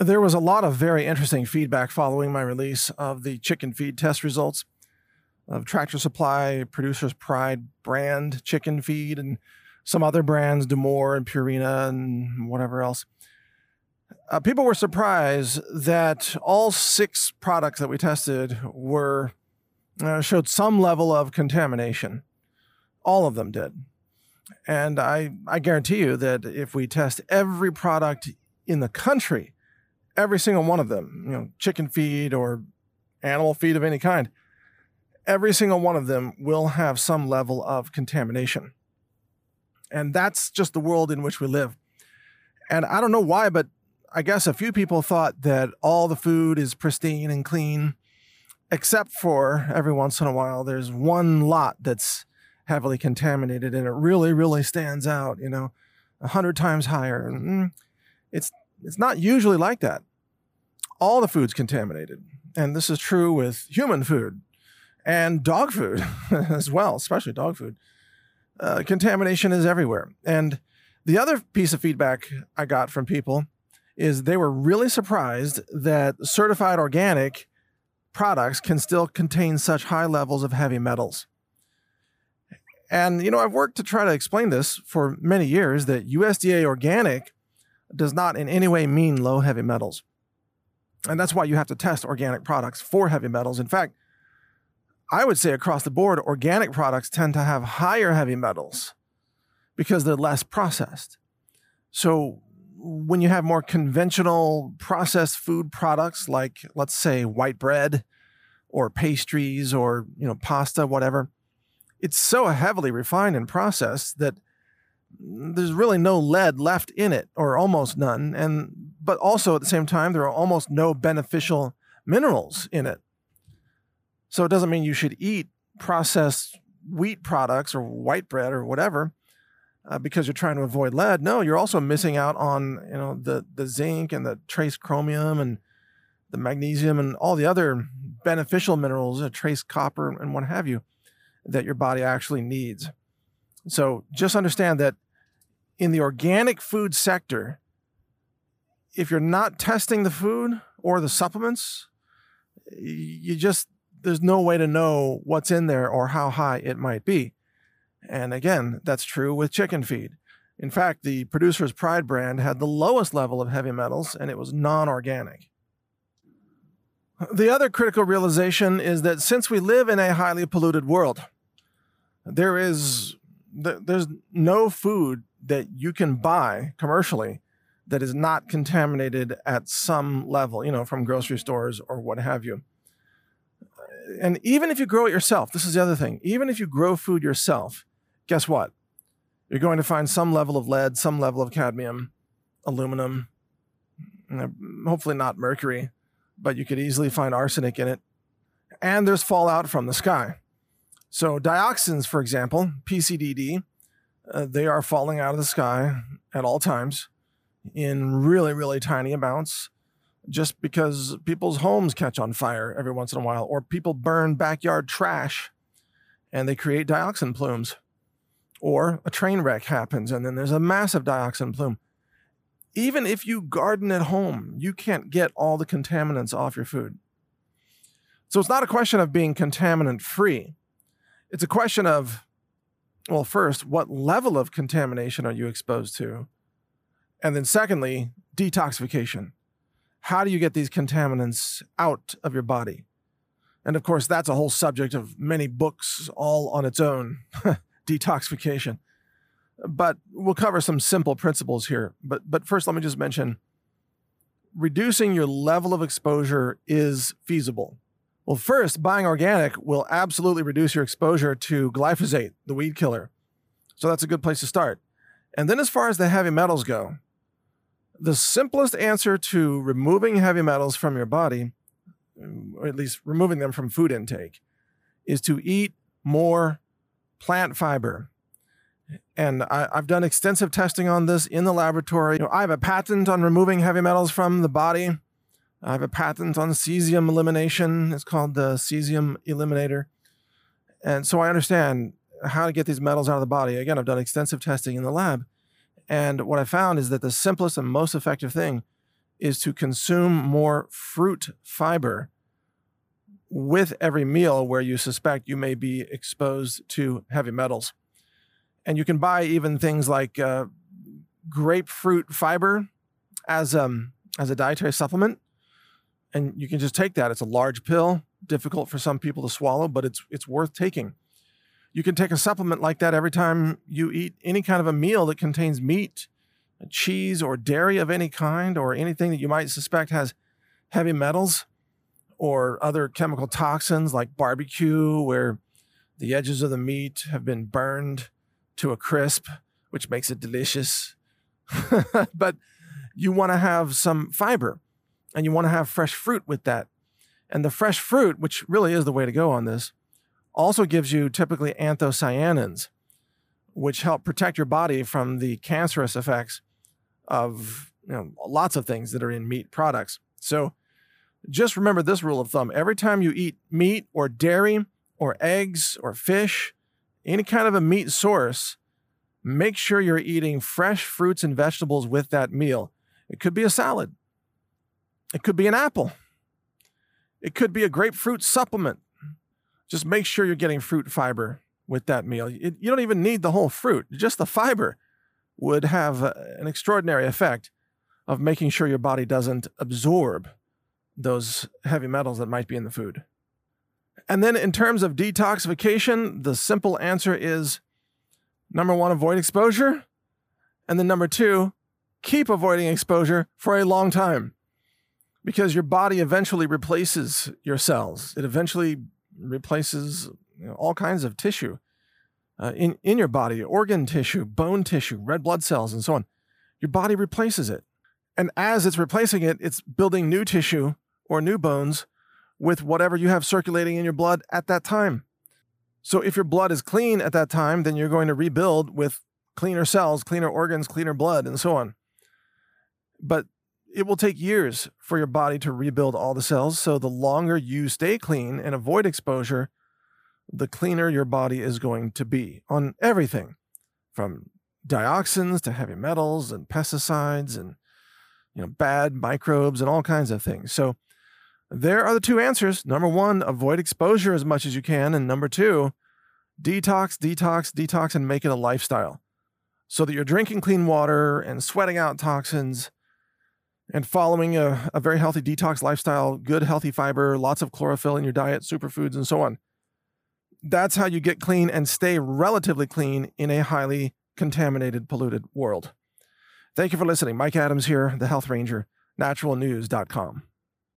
There was a lot of very interesting feedback following my release of the chicken feed test results of Tractor Supply, Producer's Pride brand chicken feed, and some other brands, Damore and Purina and whatever else. People were surprised that all 6 products that we tested showed some level of contamination. All of them did. And I guarantee you that if we test every product in the country, every single one of them, chicken feed or animal feed of any kind, every single one of them will have some level of contamination. And that's just the world in which we live. And I don't know why, but I guess a few people thought that all the food is pristine and clean, except for every once in a while, there's one lot that's heavily contaminated and it really, really stands out, 100 times higher. It's not usually like that. All the food's contaminated. And this is true with human food and dog food as well, especially dog food. Contamination is everywhere. And the other piece of feedback I got from people is they were really surprised that certified organic products can still contain such high levels of heavy metals. And, I've worked to try to explain this for many years, that USDA organic does not in any way mean low heavy metals. And that's why you have to test organic products for heavy metals. In fact, I would say across the board, organic products tend to have higher heavy metals because they're less processed. So when you have more conventional processed food products like, let's say, white bread or pastries or, pasta, whatever, it's so heavily refined and processed that there's really no lead left in it, or almost none. But also at the same time, there are almost no beneficial minerals in it. So it doesn't mean you should eat processed wheat products or white bread or whatever because you're trying to avoid lead. No, you're also missing out on the zinc and the trace chromium and the magnesium and all the other beneficial minerals, trace copper and what have you, that your body actually needs. So just understand that in the organic food sector, if you're not testing the food or the supplements, there's no way to know what's in there or how high it might be. And again, that's true with chicken feed. In fact, the Producer's Pride brand had the lowest level of heavy metals, and it was non-organic. The other critical realization is that since we live in a highly polluted world, there's no food that you can buy commercially that is not contaminated at some level, from grocery stores or what have you. And even if you grow it yourself, this is the other thing, even if you grow food yourself, guess what? You're going to find some level of lead, some level of cadmium, aluminum, hopefully not mercury, but you could easily find arsenic in it. And there's fallout from the sky. So dioxins, for example, PCDD, they are falling out of the sky at all times in really, really tiny amounts, just because people's homes catch on fire every once in a while, or people burn backyard trash and they create dioxin plumes, or a train wreck happens and then there's a massive dioxin plume. Even if you garden at home, you can't get all the contaminants off your food. So it's not a question of being contaminant free. It's a question of, well, first, what level of contamination are you exposed to? And then secondly, detoxification. How do you get these contaminants out of your body? And of course, that's a whole subject of many books all on its own, detoxification. But we'll cover some simple principles here. But first, let me just mention, reducing your level of exposure is feasible. Well, first, buying organic will absolutely reduce your exposure to glyphosate, the weed killer. So that's a good place to start. And then as far as the heavy metals go, the simplest answer to removing heavy metals from your body, or at least removing them from food intake, is to eat more plant fiber. And I've done extensive testing on this in the laboratory. I have a patent on removing heavy metals from the body. I have a patent on cesium elimination. It's called the Cesium Eliminator. And so I understand how to get these metals out of the body. Again, I've done extensive testing in the lab. And what I found is that the simplest and most effective thing is to consume more fruit fiber with every meal where you suspect you may be exposed to heavy metals. And you can buy even things like grapefruit fiber as a dietary supplement. And you can just take that. It's a large pill, difficult for some people to swallow, but it's worth taking. You can take a supplement like that every time you eat any kind of a meal that contains meat, cheese, or dairy of any kind, or anything that you might suspect has heavy metals or other chemical toxins like barbecue, where the edges of the meat have been burned to a crisp, which makes it delicious. But you want to have some fiber, and you want to have fresh fruit with that. And the fresh fruit, which really is the way to go on this, also gives you typically anthocyanins, which help protect your body from the cancerous effects of lots of things that are in meat products. So just remember this rule of thumb. Every time you eat meat or dairy or eggs or fish, any kind of a meat source, make sure you're eating fresh fruits and vegetables with that meal. It could be a salad. It could be an apple. It could be a grapefruit supplement. Just make sure you're getting fruit fiber with that meal. You don't even need the whole fruit. Just the fiber would have an extraordinary effect of making sure your body doesn't absorb those heavy metals that might be in the food. And then in terms of detoxification, the simple answer is, number one, avoid exposure. And then number two, keep avoiding exposure for a long time, because your body eventually replaces your cells. It eventually replaces all kinds of tissue in your body, organ tissue, bone tissue, red blood cells, and so on. Your body replaces it. And as it's replacing it, it's building new tissue or new bones with whatever you have circulating in your blood at that time. So if your blood is clean at that time, then you're going to rebuild with cleaner cells, cleaner organs, cleaner blood, and so on. But it will take years for your body to rebuild all the cells. So the longer you stay clean and avoid exposure, the cleaner your body is going to be on everything, from dioxins to heavy metals and pesticides and bad microbes and all kinds of things. So there are the two answers. Number one, avoid exposure as much as you can. And number two, detox, detox, detox, and make it a lifestyle so that you're drinking clean water and sweating out toxins and following a very healthy detox lifestyle, good healthy fiber, lots of chlorophyll in your diet, superfoods, and so on. That's how you get clean and stay relatively clean in a highly contaminated, polluted world. Thank you for listening. Mike Adams here, the Health Ranger, naturalnews.com.